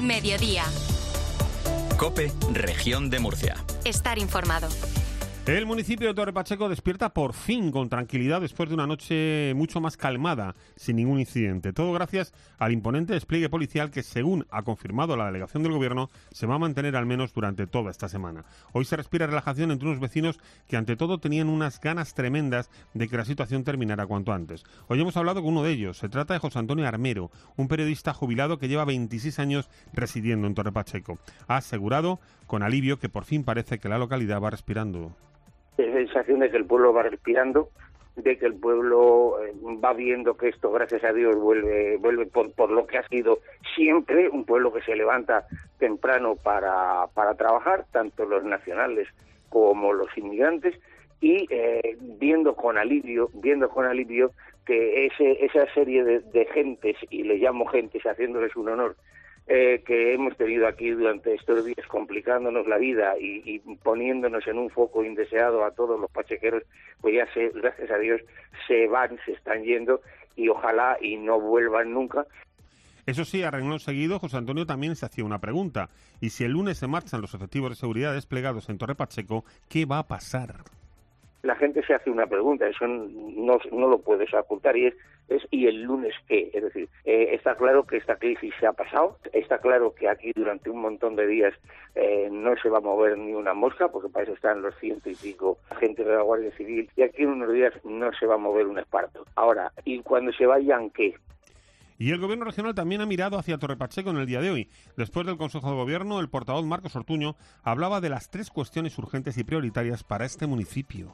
Mediodía. COPE, Región de Murcia. Estar informado. El municipio de Torre Pacheco despierta por fin con tranquilidad después de una noche mucho más calmada, sin ningún incidente. Todo gracias al imponente despliegue policial que, según ha confirmado la delegación del Gobierno, se va a mantener al menos durante toda esta semana. Hoy se respira relajación entre unos vecinos que ante todo tenían unas ganas tremendas de que la situación terminara cuanto antes. Hoy hemos hablado con uno de ellos. Se trata de José Antonio Armero, un periodista jubilado que lleva 26 años residiendo en Torre Pacheco. Ha asegurado con alivio que por fin parece que la localidad va respirando. Es la sensación de que el pueblo va respirando, de que el pueblo va viendo que esto, gracias a Dios, vuelve por lo que ha sido siempre, un pueblo que se levanta temprano para trabajar, tanto los nacionales como los inmigrantes, y viendo con alivio que esa serie de gentes, y le llamo gentes haciéndoles un honor, que hemos tenido aquí durante estos días, complicándonos la vida y poniéndonos en un foco indeseado a todos los pachequeros, pues ya gracias a Dios se están yendo, y ojalá y no vuelvan nunca. Eso sí, a renglón seguido, José Antonio también se hacía una pregunta. ¿Y si el lunes se marchan los efectivos de seguridad desplegados en Torre Pacheco, qué va a pasar? La gente se hace una pregunta, eso no lo puedes ocultar, y ¿y el lunes qué? Es decir, está claro que esta crisis se ha pasado, está claro que aquí durante un montón de días no se va a mover ni una mosca, porque para eso están los 100 y pico agentes de la Guardia Civil, y aquí en unos días no se va a mover un esparto. Ahora, ¿y cuando se vayan qué? Y el Gobierno regional también ha mirado hacia Torre Pacheco en el día de hoy. Después del Consejo de Gobierno, el portavoz Marcos Ortuño hablaba de las 3 cuestiones urgentes y prioritarias para este municipio.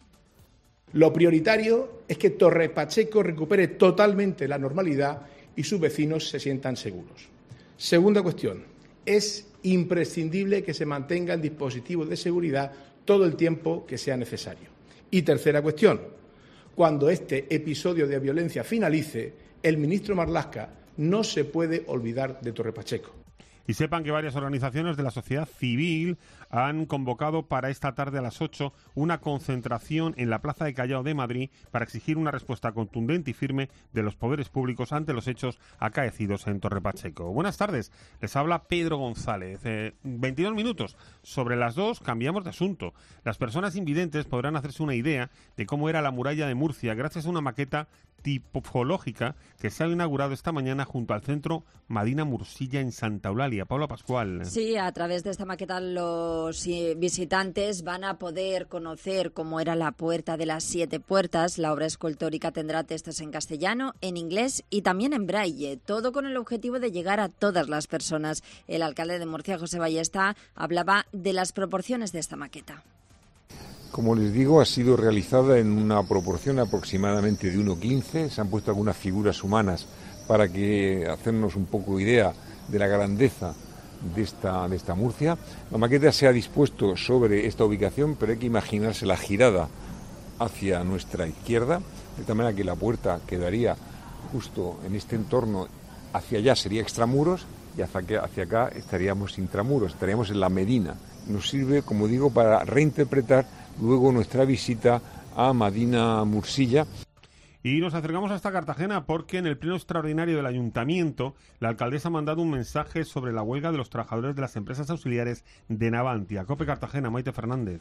Lo prioritario es que Torre Pacheco recupere totalmente la normalidad y sus vecinos se sientan seguros. Segunda cuestión, es imprescindible que se mantengan dispositivos de seguridad todo el tiempo que sea necesario. Y tercera cuestión, cuando este episodio de violencia finalice, el ministro Marlaska no se puede olvidar de Torre Pacheco. Y sepan que varias organizaciones de la sociedad civil han convocado para esta tarde a las 8 una concentración en la Plaza de Callao de Madrid para exigir una respuesta contundente y firme de los poderes públicos ante los hechos acaecidos en Torre Pacheco. Buenas tardes, les habla Pedro González. 22 minutos. Sobre las 2 cambiamos de asunto. Las personas invidentes podrán hacerse una idea de cómo era la muralla de Murcia gracias a una maqueta tipológica que se ha inaugurado esta mañana junto al centro Madina Mursilla en Santa Eulalia. Paula Pascual. Sí, a través de esta maqueta los visitantes van a poder conocer cómo era la Puerta de las 7 Puertas. La obra escultórica tendrá textos en castellano, en inglés y también en braille, todo con el objetivo de llegar a todas las personas. El alcalde de Murcia, José Ballesta, hablaba de las proporciones de esta maqueta. Como les digo, ha sido realizada en una proporción aproximadamente de 1:15. Se han puesto algunas figuras humanas para hacernos un poco idea de la grandeza de esta Murcia. La maqueta se ha dispuesto sobre esta ubicación, pero hay que imaginarse la girada hacia nuestra izquierda, de tal manera que la puerta quedaría justo en este entorno. Hacia allá sería extramuros y hacia acá estaríamos intramuros, estaríamos en la Medina. Nos sirve, como digo, para reinterpretar luego nuestra visita a Madina Mursilla. Y nos acercamos hasta Cartagena porque en el pleno extraordinario del Ayuntamiento la alcaldesa ha mandado un mensaje sobre la huelga de los trabajadores de las empresas auxiliares de Navantia. COPE Cartagena, Maite Fernández.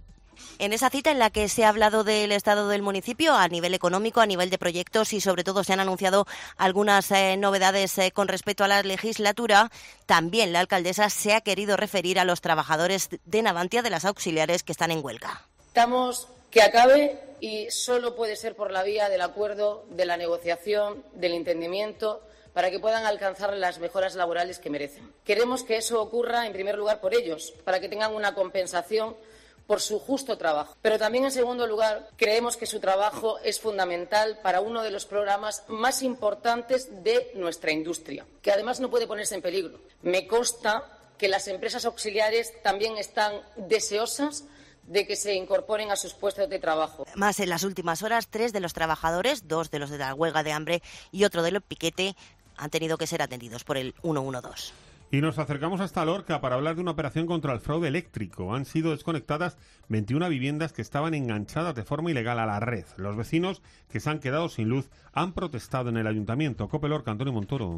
En esa cita en la que se ha hablado del estado del municipio a nivel económico, a nivel de proyectos y sobre todo se han anunciado algunas novedades con respecto a la legislatura, también la alcaldesa se ha querido referir a los trabajadores de Navantia, de las auxiliares que están en huelga. Necesitamos que acabe y solo puede ser por la vía del acuerdo, de la negociación, del entendimiento, para que puedan alcanzar las mejoras laborales que merecen. Queremos que eso ocurra en primer lugar por ellos, para que tengan una compensación por su justo trabajo. Pero también, en segundo lugar, creemos que su trabajo es fundamental para uno de los programas más importantes de nuestra industria, que además no puede ponerse en peligro. Me consta que las empresas auxiliares también están deseosas de que se incorporen a sus puestos de trabajo. Más en las últimas horas, 3 de los trabajadores, 2 de los de la huelga de hambre y otro del piquete, han tenido que ser atendidos por el 112. Y nos acercamos hasta Lorca para hablar de una operación contra el fraude eléctrico. Han sido desconectadas 21 viviendas que estaban enganchadas de forma ilegal a la red. Los vecinos que se han quedado sin luz han protestado en el ayuntamiento. COPE Lorca, Antonio Montoro.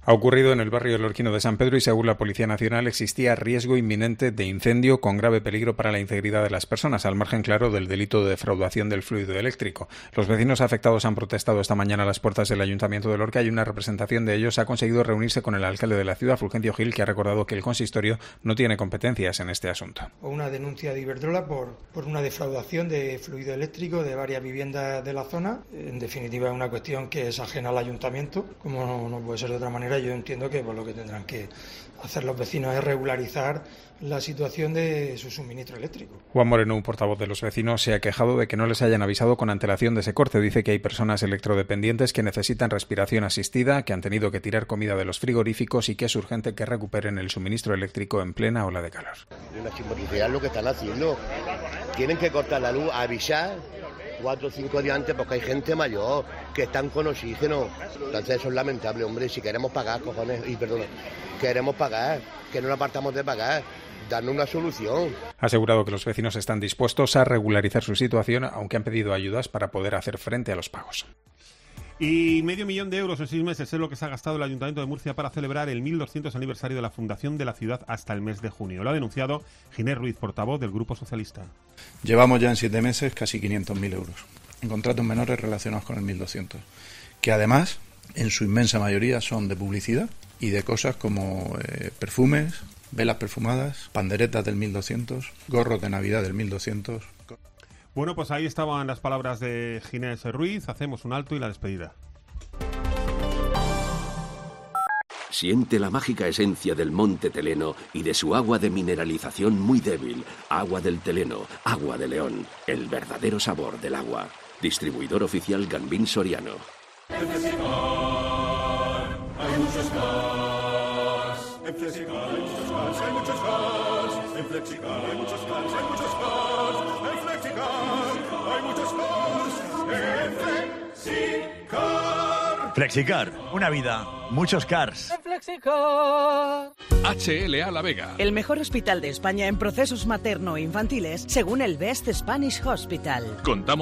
Ha ocurrido en el barrio lorquino de San Pedro y, según la Policía Nacional, existía riesgo inminente de incendio con grave peligro para la integridad de las personas, al margen, claro, del delito de defraudación del fluido eléctrico. Los vecinos afectados han protestado esta mañana a las puertas del Ayuntamiento de Lorca y una representación de ellos ha conseguido reunirse con el alcalde de la ciudad, Fulgencio Gil, que ha recordado que el consistorio no tiene competencias en este asunto. Una denuncia de Iberdrola por una defraudación de fluido eléctrico de varias viviendas de la zona. En definitiva, es una cuestión que es ajena al Ayuntamiento, como no puede ser de otra manera. Yo entiendo que lo que tendrán que hacer los vecinos es regularizar la situación de su suministro eléctrico. Juan Moreno, un portavoz de los vecinos, se ha quejado de que no les hayan avisado con antelación de ese corte. Dice que hay personas electrodependientes que necesitan respiración asistida, que han tenido que tirar comida de los frigoríficos y que es urgente que recuperen el suministro eléctrico en plena ola de calor. Una chimoricidad lo que están haciendo. Tienen que cortar la luz, avisar 4 o 5 días antes, porque hay gente mayor que están con oxígeno. Entonces eso es lamentable, hombre. Si queremos pagar, queremos pagar, que no nos apartamos de pagar, darnos una solución. Ha asegurado que los vecinos están dispuestos a regularizar su situación, aunque han pedido ayudas para poder hacer frente a los pagos. Y 500 millones de euros en 6 meses es lo que se ha gastado el Ayuntamiento de Murcia para celebrar el 1200 aniversario de la fundación de la ciudad hasta el mes de junio. Lo ha denunciado Ginés Ruiz, portavoz del Grupo Socialista. Llevamos ya en 7 meses casi 500.000 euros en contratos menores relacionados con el 1200, que además, en su inmensa mayoría, son de publicidad y de cosas como perfumes, velas perfumadas, panderetas del 1200, gorros de Navidad del 1200... Bueno, pues ahí estaban las palabras de Ginés Ruiz. Hacemos un alto y la despedida. Siente la mágica esencia del monte Teleno y de su agua de mineralización muy débil. Agua del Teleno, agua de León, el verdadero sabor del agua. Distribuidor oficial Gambín Soriano. En Flexicar hay muchos cars. En Flexicar hay muchos cars, hay muchos cars. En Flexicar hay muchos cars, hay muchos cars. En Flexicar hay muchos cars. En Flexicar. Flexicar, una vida, muchos cars. En Flexicar. HLA La Vega. El mejor hospital de España en procesos materno-infantiles, según el Best Spanish Hospital. Contamos